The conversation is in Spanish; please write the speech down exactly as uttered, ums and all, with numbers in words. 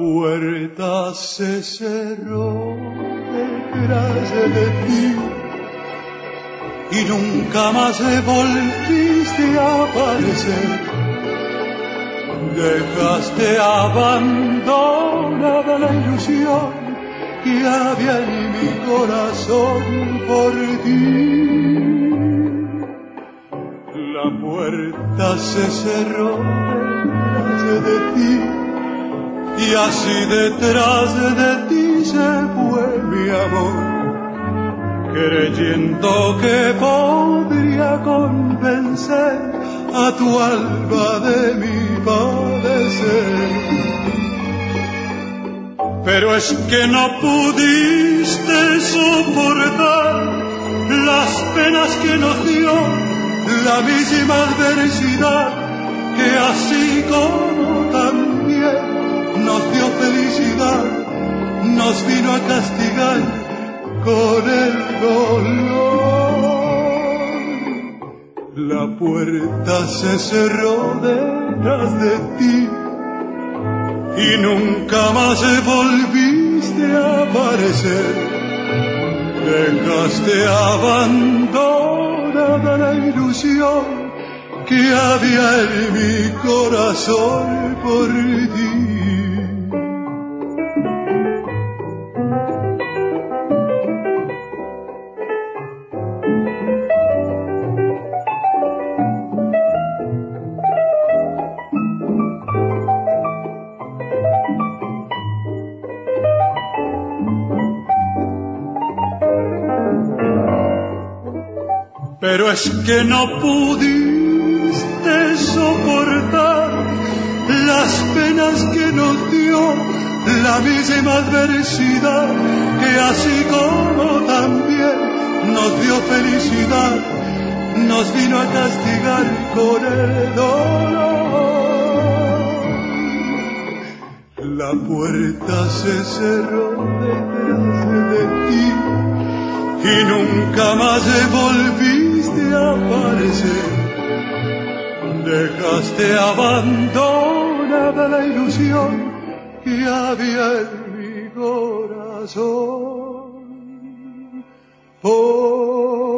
puerta se cerró detrás de ti y nunca más volviste a aparecer. Dejaste abandonada la ilusión que había en mi corazón por ti. La puerta se cerró detrás de ti y así detrás de ti se fue mi amor, creyendo que podría convencer a tu alma de mi padecer. Pero es que no pudiste soportar las penas que nos dio la misma adversidad, que así como también nos dio felicidad, nos vino a castigar con el dolor. La puerta se cerró detrás de ti y nunca más volviste a aparecer. Dejaste abandonada la ilusión que había en mi corazón por ti. Pero es que no pudiste soportar las penas que nos dio la misma adversidad, que así como también nos dio felicidad, nos vino a castigar con el dolor. La puerta se cerró detrás de ti y nunca más volviste a aparecer. Dejaste abandonada la ilusión que había en mi corazón por ti. Por